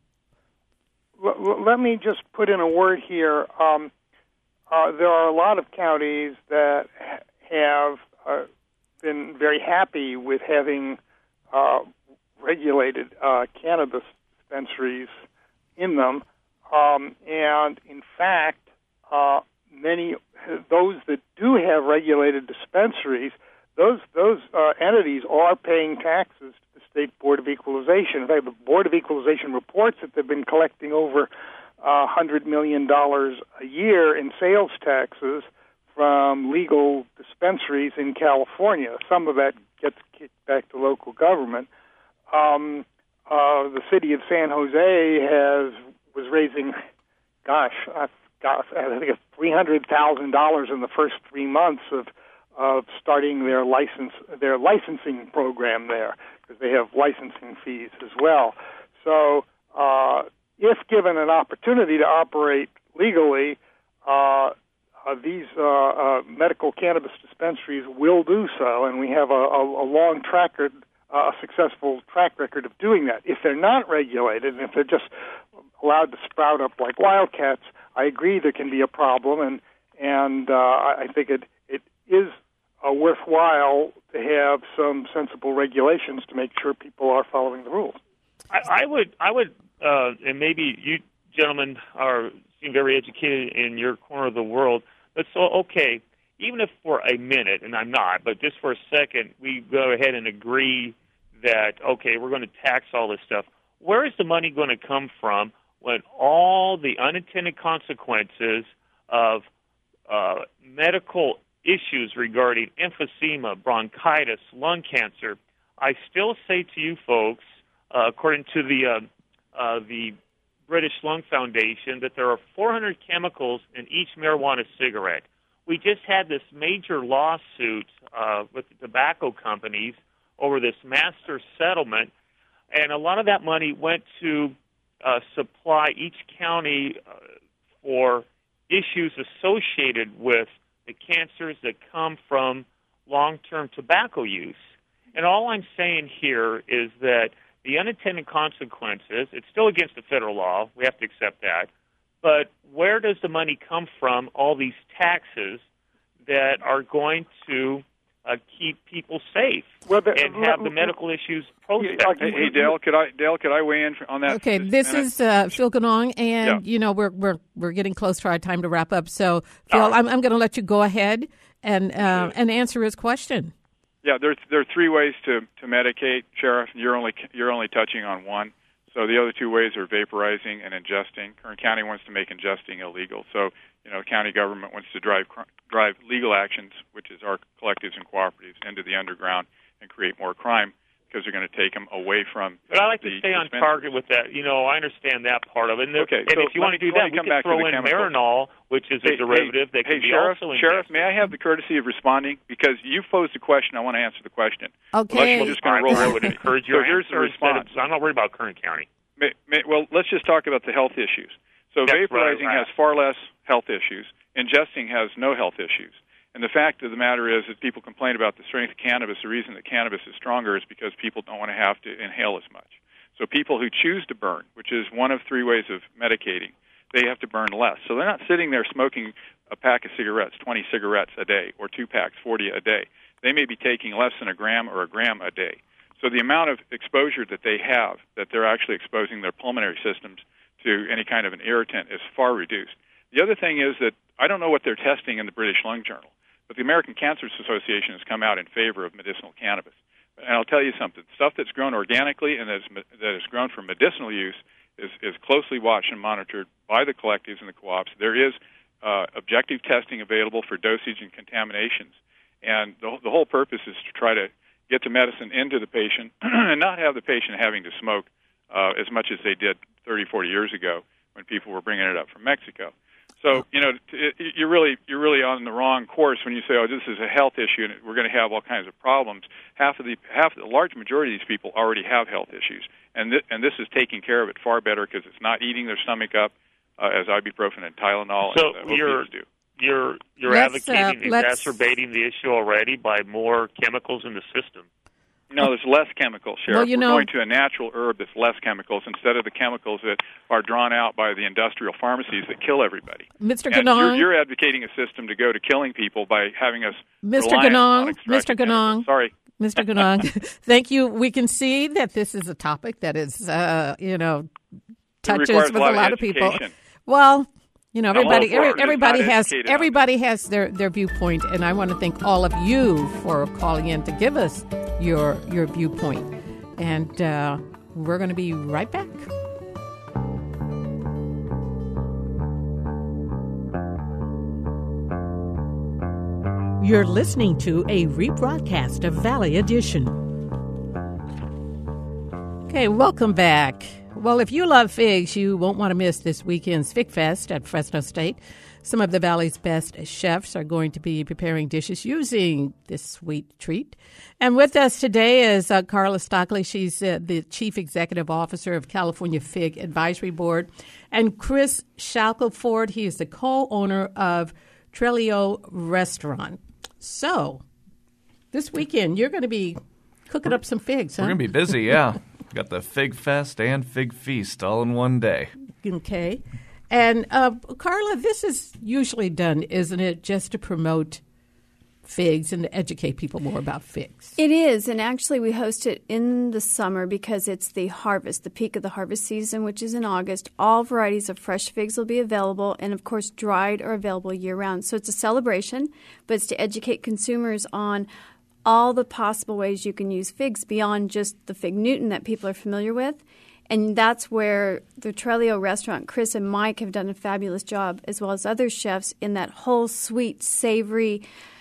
L- let me just put in a word here. Um, uh, there are a lot of counties that ha- have uh, been very happy with having uh, regulated uh, cannabis dispensaries in them, um, and in fact, uh, many those that do have regulated dispensaries, those those uh, entities are paying taxes to the State Board of Equalization. In fact, the Board of Equalization reports that they've been collecting over uh, one hundred million dollars a year in sales taxes from legal dispensaries in California. Some of that gets kicked back to local government. Um, uh, the city of San Jose has was raising, gosh, I, gosh, I think it's three hundred thousand dollars in the first three months of of starting their license their licensing program there, because they have licensing fees as well. So, uh, if given an opportunity to operate legally, uh, uh, these uh, uh, medical cannabis dispensaries will do so, and we have a, a, a long track record, uh, a successful track record of doing that. If they're not regulated, and if they're just allowed to sprout up like wildcats, I agree there can be a problem, and and uh, I think it it is uh, worthwhile to have some sensible regulations to make sure people are following the rules. I, I would, I would, uh, and maybe you gentlemen are seem very educated in your corner of the world. But so, okay, even if for a minute, and I'm not, but just for a second, we go ahead and agree that, okay, we're going to tax all this stuff. Where is the money going to come from when all the unintended consequences of uh, medical issues regarding emphysema, bronchitis, lung cancer? I still say to you folks, uh, according to the uh, uh, the British Lung Foundation, that there are four hundred chemicals in each marijuana cigarette. We just had this major lawsuit uh, with the tobacco companies over this master settlement, and a lot of that money went to uh, supply each county uh, for issues associated with the cancers that come from long-term tobacco use. And all I'm saying here is that the unintended consequences, it's still against the federal law, we have to accept that, but where does the money come from, all these taxes that are going to uh, keep people safe well, the, and have the medical issues prospective? Hey, hey, Dale, could I Dale, could I weigh in on that? Okay, this this minute? is uh, Phil Ganong, and Yeah. you know we're we're we're getting close to our time to wrap up. So, Phil, All right. I'm I'm going to let you go ahead and uh, and answer his question. Yeah, there there are three ways to, to medicate, Sheriff. You're only you're only touching on one. So the other two ways are vaporizing and ingesting. Kern County wants to make ingesting illegal. So you know, county government wants to drive drive legal actions, which is our collectives and cooperatives, into the underground and create more crime because they're going to take them away from. But I like the to stay on dispensary. target with that. You know, I understand that part of it. And, there, Okay, and so if you let want to me- do let that, me we come could back to throw the in chemicals. Marinol, which is Hey, a derivative hey, that can hey, be Sheriff, also Sheriff, ingested. may I have the courtesy of responding? Because you posed a question, I want to answer the question. Okay. Unless you're just going to roll I over. would encourage So your here's the answer instead of- response. I'm not worried about Kern County. May, may, well, let's just talk about the health issues. So That's vaporizing right, right. has far less health issues. Ingesting has no health issues. And the fact of the matter is that people complain about the strength of cannabis. The reason that cannabis is stronger is because people don't want to have to inhale as much. So people who choose to burn, which is one of three ways of medicating, they have to burn less. So they're not sitting there smoking a pack of cigarettes, twenty cigarettes a day, or two packs, forty a day. They may be taking less than a gram or a gram a day. So the amount of exposure that they have, that they're actually exposing their pulmonary systems to any kind of an irritant, is far reduced. The other thing is that I don't know what they're testing in the British Lung Journal, but the American Cancer Association has come out in favor of medicinal cannabis. and I'll tell you something, stuff that's grown organically and that is, that is grown for medicinal use is, is closely watched and monitored by the collectives and the co-ops. There is uh, objective testing available for dosage and contaminations. And the, the whole purpose is to try to get the medicine into the patient and not have the patient having to smoke uh, as much as they did thirty, forty years ago when people were bringing it up from Mexico. So, you know, it, you're really you're really on the wrong course when you say, oh, this is a health issue and we're going to have all kinds of problems. Half of the half the large majority of these people already have health issues, and th- and this is taking care of it far better because it's not eating their stomach up uh, as ibuprofen and Tylenol so and uh, you're, opiates do. You're you're let's, advocating uh, exacerbating the issue already by more chemicals in the system. No, there's less chemicals, Sheriff. Well, you We're know, going to a natural herb that's less chemicals instead of the chemicals that are drawn out by the industrial pharmacies that kill everybody. Mister And Ganong, you're, you're advocating a system to go to killing people by having us Mister reliant on Ganong, extracted Mister Ganong, chemicals. Sorry. Mister Ganong, thank you. We can see that this is a topic that is, uh, you know, touches requires with a lot a lot of of people. education. Well, you know, I'm all everybody, for it. every, Just everybody not has educated on everybody has their, their viewpoint, and I want to thank all of you for calling in to give us your your viewpoint. And uh, we're going to be right back. You're listening to a rebroadcast of Valley Edition. Okay, welcome back. Well, if you love figs, you won't want to miss this weekend's Fig Fest at Fresno State. Some of the Valley's best chefs are going to be preparing dishes using this sweet treat. And with us today is uh, Carla Stockley. She's uh, the Chief Executive Officer of California Fig Advisory Board. And Chris Shackelford, he is the co-owner of Trelio Restaurant. So, this weekend, you're going to be cooking up some figs, huh? We're going to be busy, yeah. Got the Fig Fest and Fig Feast all in one day. Okay. And, uh, Carla, this is usually done, isn't it, just to promote figs and to educate people more about figs? It is, and actually we host it in the summer because it's the harvest, the peak of the harvest season, which is in August. All varieties of fresh figs will be available, and of course dried are available year-round. So it's a celebration, but it's to educate consumers on all the possible ways you can use figs beyond just the fig Newton that people are familiar with. And that's where the Trelio restaurant, Chris and Mike, have done a fabulous job, as well as other chefs, in that whole sweet, savory,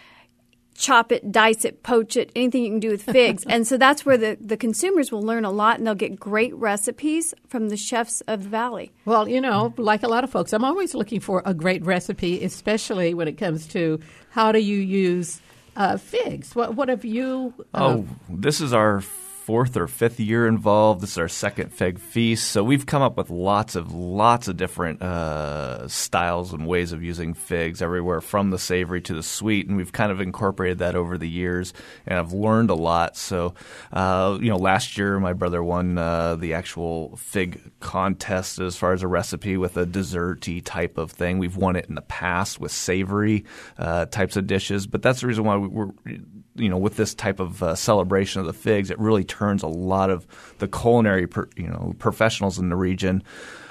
chop it, dice it, poach it, anything you can do with figs. And so that's where the, the consumers will learn a lot, and they'll get great recipes from the chefs of the Valley. Well, you know, like a lot of folks, I'm always looking for a great recipe, especially when it comes to how do you use uh, figs. What, what have you... Uh, oh, this is our fourth or fifth year involved. This is our second Fig Feast. So we've come up with lots of lots of different uh, styles and ways of using figs, everywhere from the savory to the sweet, and we've kind of incorporated that over the years, and I've learned a lot. So, uh, you know, last year my brother won uh, the actual fig contest as far as a recipe with a dessert-y type of thing. We've won it in the past with savory uh, types of dishes, but that's the reason why we, we're you know, with this type of uh, celebration of the figs, it really turns a lot of the culinary, per, you know, professionals in the region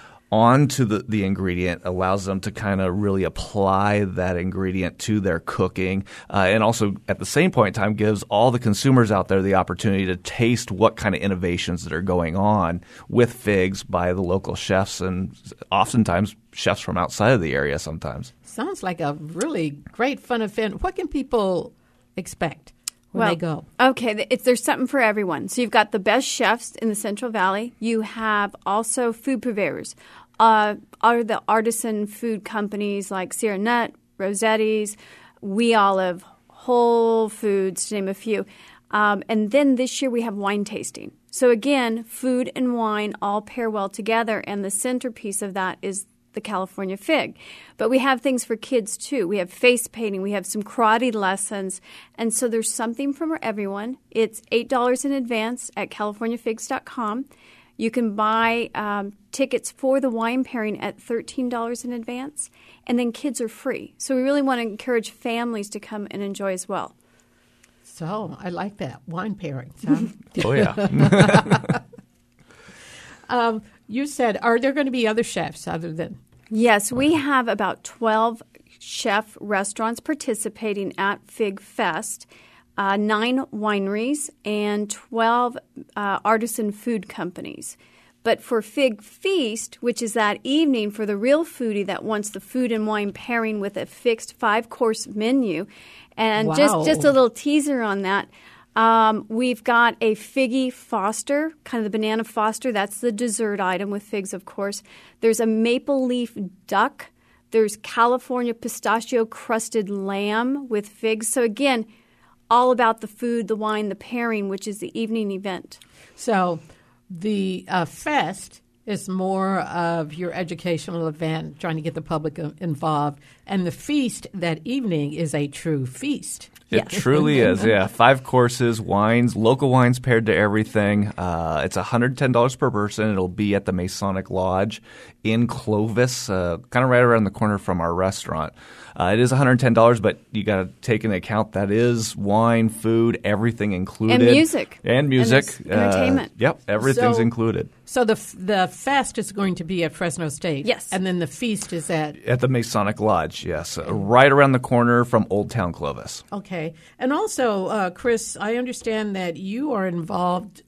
onto the, the ingredient, allows them to kind of really apply that ingredient to their cooking, uh, and also at the same point in time gives all the consumers out there the opportunity to taste what kind of innovations that are going on with figs by the local chefs, and oftentimes chefs from outside of the area sometimes. Sounds like a really great fun event. What can people expect when well, they go? Okay, it's, there's something for everyone. So you've got the best chefs in the Central Valley. You have also food purveyors. Uh, are the artisan food companies like Sierra Nut, Rossetti's, We Olive, Whole Foods, to name a few. Um, and then this year we have wine tasting. So again, food and wine all pair well together, and the centerpiece of that is the California fig. But we have things for kids too. We have face painting. We have some karate lessons. And so there's something for everyone. It's eight dollars in advance at california figs dot com. You can buy um, tickets for the wine pairing at thirteen dollars in advance. And then kids are free. So we really want to encourage families to come and enjoy as well. So I like that. Wine pairings, huh? Oh, yeah. um, You said, are there going to be other chefs other than? Yes, we have about twelve chef restaurants participating at Fig Fest. uh, nine wineries, and twelve uh, artisan food companies. But for Fig Feast, which is that evening for the real foodie that wants the food and wine pairing with a fixed five-course menu, and Wow. just, just a little teaser on that, um, we've got a Figgy Foster, kind of the banana Foster. That's the dessert item with figs, of course. There's a maple leaf duck. There's California pistachio crusted lamb with figs. So again, all about the food, the wine, the pairing, which is the evening event. So the uh, fest is more of your educational event, trying to get the public uh, involved. And the feast that evening is a true feast. It truly is, yeah. Five courses, wines, local wines paired to everything. Uh, it's one hundred ten dollars per person. It'll be at the Masonic Lodge in Clovis, uh, kind of right around the corner from our restaurant. Uh, it is one hundred ten dollars, but you got to take into account that is wine, food, everything included. And music. And music. And entertainment. Uh, yep, everything's So- included. So the f- the fest is going to be at Fresno State. Yes. And then the feast is at At the Masonic Lodge, yes. Uh, right around the corner from Old Town Clovis. Okay. And also, uh, Chris, I understand that you are involved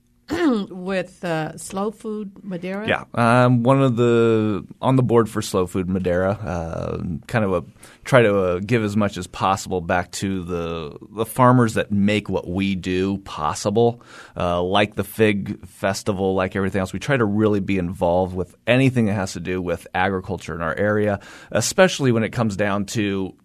with uh, Slow Food Madeira. Yeah, I'm one of the on the board for Slow Food Madeira. Uh, kind of a try to uh, give as much as possible back to the the farmers that make what we do possible. Uh, like the Fig Festival, like everything else, we try to really be involved with anything that has to do with agriculture in our area, especially when it comes down to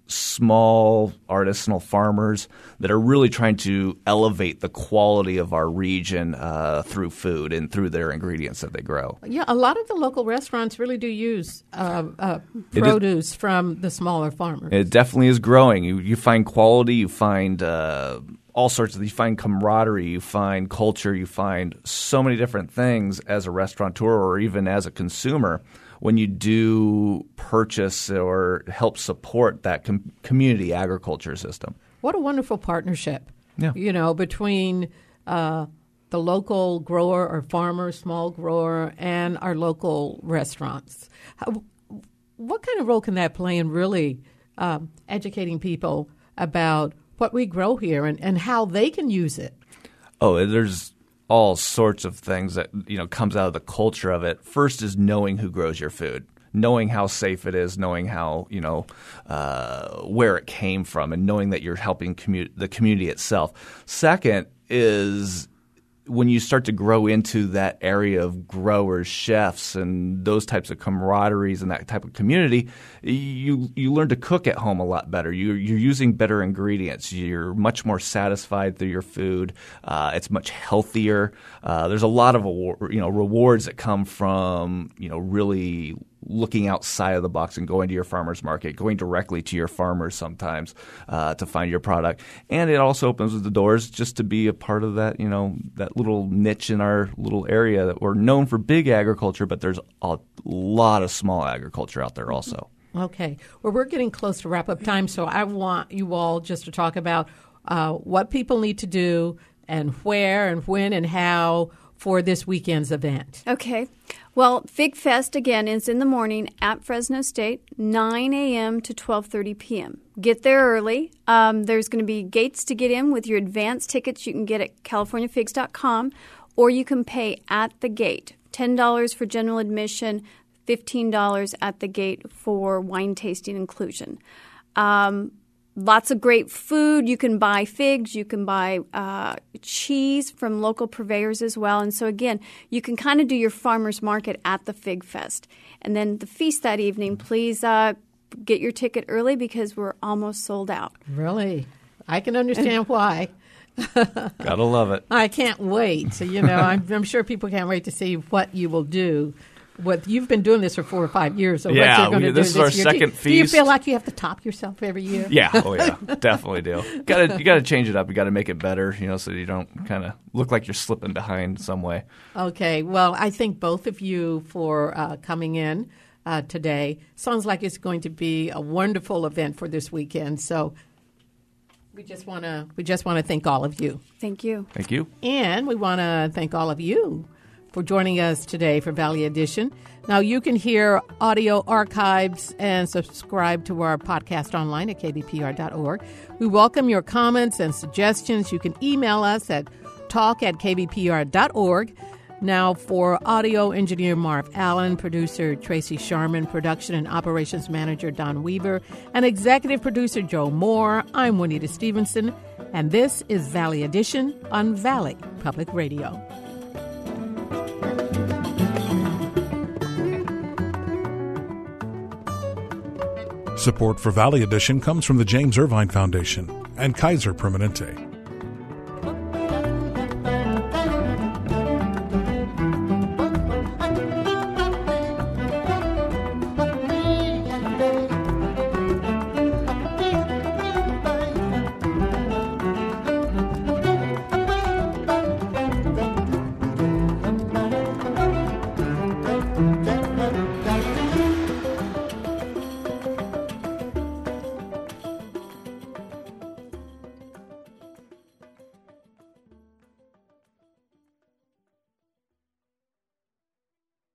small artisanal farmers that are really trying to elevate the quality of our region uh, through food and through their ingredients that they grow. Yeah, a lot of the local restaurants really do use uh, uh, It is- produce from the smaller farmers. It definitely is growing. You, you find quality, you find uh, all sorts of – you find camaraderie, you find culture, you find so many different things as a restaurateur or even as a consumer when you do purchase or help support that com- community agriculture system. What a wonderful partnership, Yeah. you know, between uh, the local grower or farmer, small grower, and our local restaurants. How, what kind of role can that play in really um, educating people about what we grow here and, and how they can use it? Oh, there's all sorts of things that, you know, comes out of the culture of it. First is knowing who grows your food, knowing how safe it is, knowing how, you know, uh, where it came from, and knowing that you're helping commu- the community itself. Second is when you start to grow into that area of growers, chefs, and those types of camaraderies and that type of community, you you learn to cook at home a lot better. You, you're using better ingredients. You're much more satisfied through your food. Uh, it's much healthier. Uh, there's a lot of award, you know rewards that come from you know really looking outside of the box and going to your farmer's market, going directly to your farmers sometimes uh, to find your product. And it also opens the doors just to be a part of that, you know, that little niche in our little area that we're known for big agriculture, but there's a lot of small agriculture out there also. Okay. Well, we're getting close to wrap-up time, so I want you all just to talk about uh, what people need to do and where and when and how for this weekend's event. Okay. Well, Fig Fest, again, is in the morning at Fresno State, nine a.m. to twelve thirty p.m. Get there early. Um, there's going to be gates to get in with your advance tickets you can get at california figs dot com, or you can pay at the gate. ten dollars for general admission, fifteen dollars at the gate for wine tasting inclusion. Um, Lots of great food. You can buy figs. You can buy uh, cheese from local purveyors as well. And so, again, you can kind of do your farmer's market at the Fig Fest. And then the feast that evening, please uh, get your ticket early because we're almost sold out. Really? I can understand why. Gotta love it. I can't wait. So, you know, I'm, I'm sure people can't wait to see what you will do. What you've been doing this for four or five years. So yeah, what you're going to do this is this our year. second do, you, feast. do you feel like you have to top yourself every year? Yeah, oh yeah, definitely do. Got to you got to change it up. You got to make it better, you know, so you don't kind of look like you're slipping behind some way. Okay. Well, I thank both of you for uh, coming in uh, today. Sounds like it's going to be a wonderful event for this weekend. So we just want to we just want to thank all of you. Thank you. Thank you. And we want to thank all of you for joining us today for Valley Edition. Now, you can hear audio archives and subscribe to our podcast online at k b p r dot org. We welcome your comments and suggestions. You can email us at talk at k b p r dot org. Now, for audio engineer Marv Allen, producer Tracy Sharman, production and operations manager Don Weaver, and executive producer Joe Moore, I'm Juanita Stevenson, and this is Valley Edition on Valley Public Radio. Support for Valley Edition comes from the James Irvine Foundation and Kaiser Permanente.